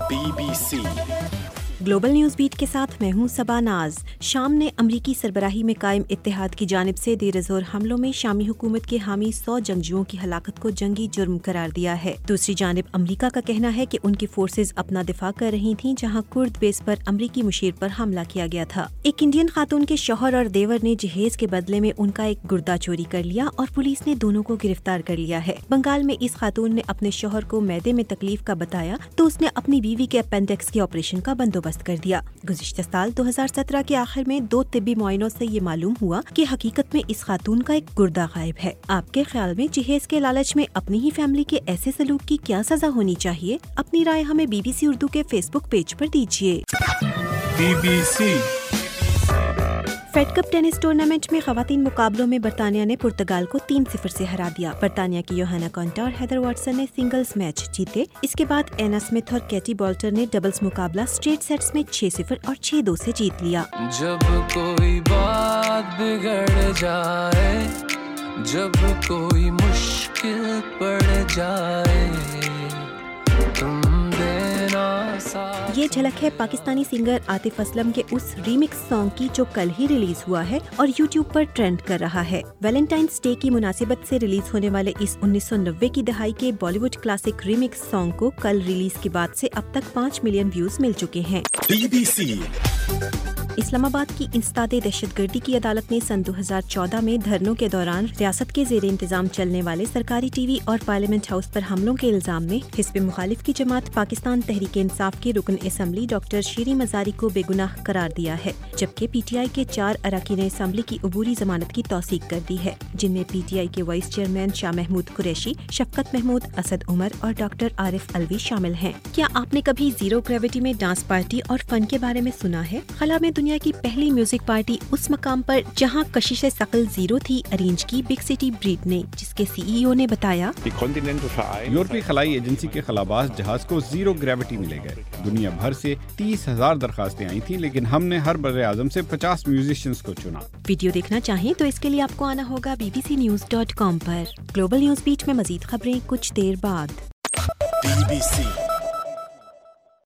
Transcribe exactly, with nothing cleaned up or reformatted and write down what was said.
Be B C global news beat کے ساتھ میں ہوں صبا ناز۔ شام نے امریکی سربراہی میں قائم اتحاد کی جانب سے دیر ازور حملوں میں شامی حکومت کے حامی سو جنگجوؤں کی ہلاکت کو جنگی جرم قرار دیا ہے۔ دوسری جانب امریکہ کا کہنا ہے کہ ان کی فورسز اپنا دفاع کر رہی تھیں جہاں کرد بیس پر امریکی مشیر پر حملہ کیا گیا تھا۔ ایک انڈین خاتون کے شوہر اور دیور نے جہیز کے بدلے میں ان کا ایک گردہ چوری کر لیا اور پولیس نے دونوں کو گرفتار کر لیا ہے۔ بنگال میں اس خاتون نے اپنے شوہر کو معدے میں تکلیف کا بتایا تو اس نے اپنی بیوی کے اپینڈکس کے آپریشن کا بندوبست کر دیا۔ گزشتہ سال دو ہزار سترہ کے آخر میں دو طبی معائنوں سے یہ معلوم ہوا کہ حقیقت میں اس خاتون کا ایک گردہ غائب ہے۔ آپ کے خیال میں جہیز کے لالچ میں اپنی ہی فیملی کے ایسے سلوک کی کیا سزا ہونی چاہیے؟ اپنی رائے ہمیں بی بی سی اردو کے فیس بک پیج پر دیجیے۔ B B C Fed Cup tennis tournament میں خواتین مقابلوں میں برطانیہ نے پرتگال کو تین صفر سے ہرا دیا۔ برطانیہ کی یوہانا کونٹا اور ہیدر واٹسن نے سنگلز میچ جیتے۔ اس کے بعد اینا اسمتھ اور کیٹی بالٹر نے ڈبلز مقابلہ اسٹریٹ سیٹس میں چھ صفر اور چھ دو سے جیت لیا۔ جب کوئی بات بگڑ جائے، جب کوئی مشکل پڑ جائے، تم دینا ساتھ۔ یہ جھلک ہے پاکستانی سنگر عاطف اسلم کے اس ریمکس سانگ کی جو کل ہی ریلیز ہوا ہے اور یوٹیوب پر ٹرینڈ کر رہا ہے۔ ویلنٹائنس ڈے کی مناسبت سے ریلیز ہونے والے اس انیس سو نوے کی دہائی کے Bollywood classic remix song کو کل ریلیز کے بعد سے اب تک پانچ ملین ویوز مل چکے ہیں۔ بی بی سی اسلام آباد کی انسداد دہشت گردی کی عدالت نے سن دو ہزار چودہ میں دھرنوں کے دوران ریاست کے زیر انتظام چلنے والے سرکاری ٹی وی اور پارلیمنٹ ہاؤس پر حملوں کے الزام میں حزب مخالف کی جماعت پاکستان تحریک انصاف کے رکن اسمبلی ڈاکٹر شیری مزاری کو بے گناہ قرار دیا ہے، جبکہ پی ٹی آئی کے چار اراکین اسمبلی کی عبوری ضمانت کی توثیق کر دی ہے، جن میں پی ٹی آئی کے وائس چیئرمین شاہ محمود قریشی، شفقت محمود، اسد عمر اور ڈاکٹر عارف الوی شامل ہیں۔ کیا آپ نے کبھی زیرو گریوٹی میں ڈانس پارٹی اور فن کے بارے میں سنا ہے؟ خلا میں دنیا کی پہلی میوزک پارٹی اس مقام پر جہاں کشش ثقل زیرو تھی ارینج کی بگ سٹی بریڈ نے، جس کے سی ای او نے بتایا یورپی خلائی ایجنسی کے خلاباز جہاز کو زیرو گریوٹی ملے گئے۔ دنیا بھر سے تیس ہزار درخواستیں آئی تھیں، لیکن ہم نے ہر بر اعظم سے پچاس میوزیشینز کو چنا۔ ویڈیو دیکھنا چاہیں تو اس کے لیے آپ کو آنا ہوگا B B C news dot com پر۔ گلوبل نیوز بیٹ میں مزید خبریں کچھ دیر بعد۔ Be B C